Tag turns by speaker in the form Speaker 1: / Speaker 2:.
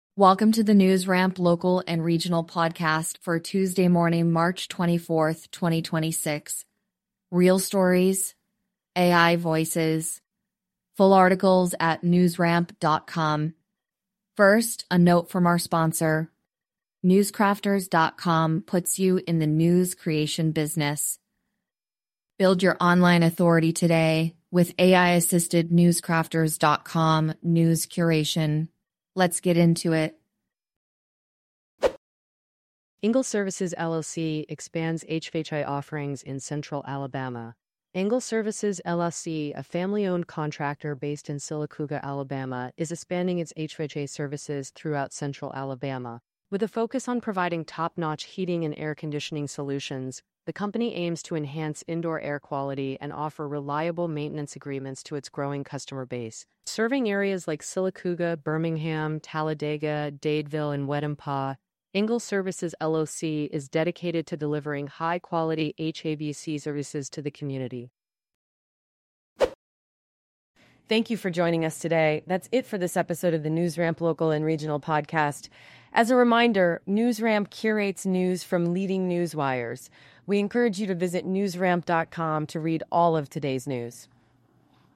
Speaker 1: Welcome to the News Ramp local and regional podcast for Tuesday morning, March 24th, 2026. Real stories, AI voices, full articles at newsramp.com. First, a note from our sponsor. Newscrafters.com puts you in the news creation business. Build your online authority today with AI-assisted newscrafters.com news curation. Let's get into it.
Speaker 2: Ingle Services LLC expands HVAC offerings in Central Alabama. Ingle Services LLC, a family-owned contractor based in Sylacauga, Alabama, is expanding its HVAC services throughout Central Alabama. With a focus on providing top-notch heating and air conditioning solutions, the company aims to enhance indoor air quality and offer reliable maintenance agreements to its growing customer base. Serving areas like Sylacauga, Birmingham, Talladega, Dadeville, and Wetumpah, Ingle Services LLC is dedicated to delivering high-quality HVAC services to the community.
Speaker 3: Thank you for joining us today. That's it for this episode of the NewsRamp Local and Regional Podcast. As a reminder, NewsRamp curates news from leading news wires. We encourage you to visit newsramp.com to read all of today's news.